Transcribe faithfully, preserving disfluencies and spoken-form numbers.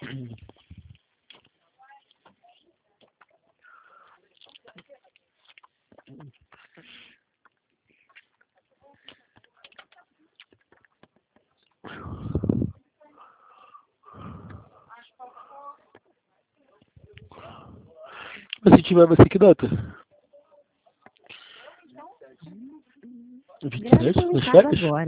Você tiver, vai ser que data? vinte e sete, nas férias?